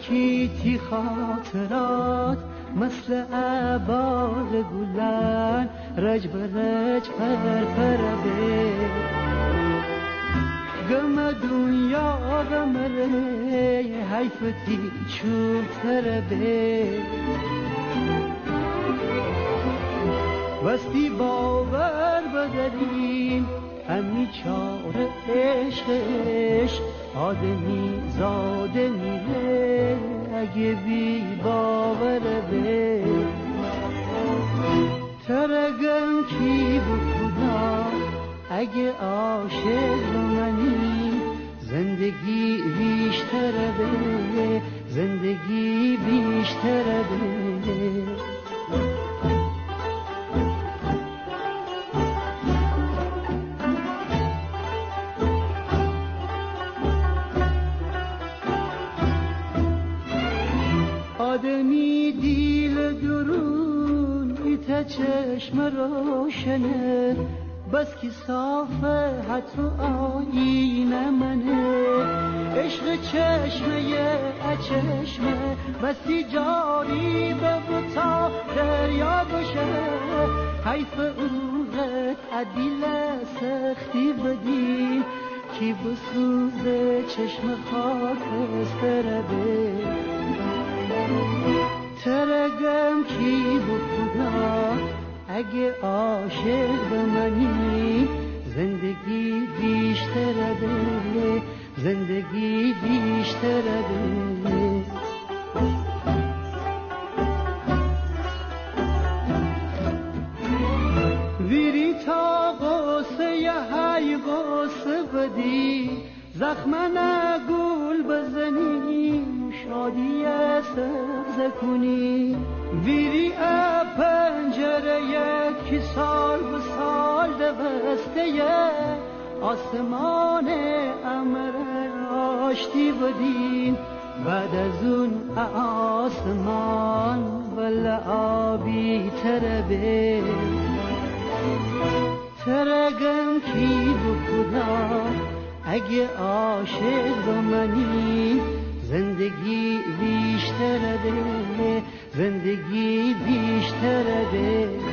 گیتی خاطرات مثل عبار گلن رج برج پرپربه گم دنیا غم ری حیفتی چوب تربه وستی باور بدرین همی چاره عشقش آدمی زاده میره اگه بی باور به ترگم کی بخدا اگه عاشق منی زندگی بیشتر به زندگی بیشتر به آدمی دیل درون ایت چشم روشنه بس کی صافه حتی آینه منه عشق چشمه چشمه بسی جاری به بوتا دریا بشه حیف اونقدر عدیل سختی بدی کی بسوزه چشم خاکستر به ترگم کی بخدا اگه عاشق به منی زندگی بیشتر به زندگی بیشتر به ویری تا قصه های قصه بدی زخم نگول بزنی شادی سبزه کنی ویری پنجره یکی سال به سال دوسته آسمان امر آشتی بدین بعد از اون آسمان ولا آبی تربه ترگم کی بخدا اگه عاشق به منی زندگی بیشتر به زندگی بیشتر به